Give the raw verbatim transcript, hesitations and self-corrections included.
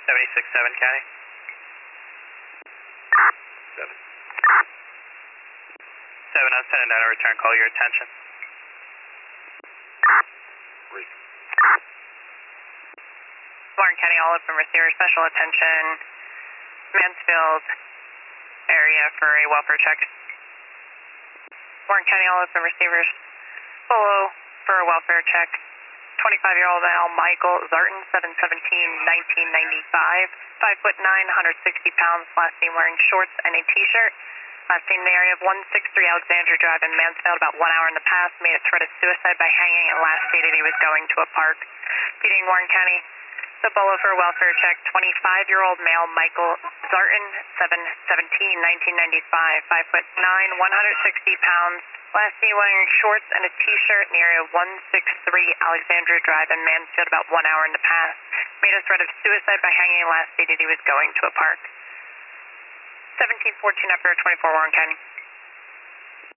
seventy-six seven, County. Seven. Seven, I'm sending out a return call, your attention. Three. Warren County, all open receiver, special attention, Mansfield area for a welfare check. Warren County, all open receivers, Polo for a welfare check. twenty-five-year-old male, Michael Zartan, seven seventeen nineteen ninety-five, five foot nine, one hundred sixty pounds, last seen wearing shorts and a t-shirt. Last seen in the area of one sixty-three Alexandria Drive in Mansfield about one hour in the past, made a threat of suicide by hanging and last stated he was going to a park. Feeding Warren County, the Bolo for a welfare check, twenty-five-year-old male, Michael Zartan, seven seventeen nineteen ninety-five, five foot nine, one hundred sixty pounds, last seen wearing shorts and a t-shirt in the area of one sixty-three Alexandria Drive in Mansfield about one hour in the past, made a threat of suicide by hanging and last stated he was going to a park. seventeen fourteen after twenty-four Warren County.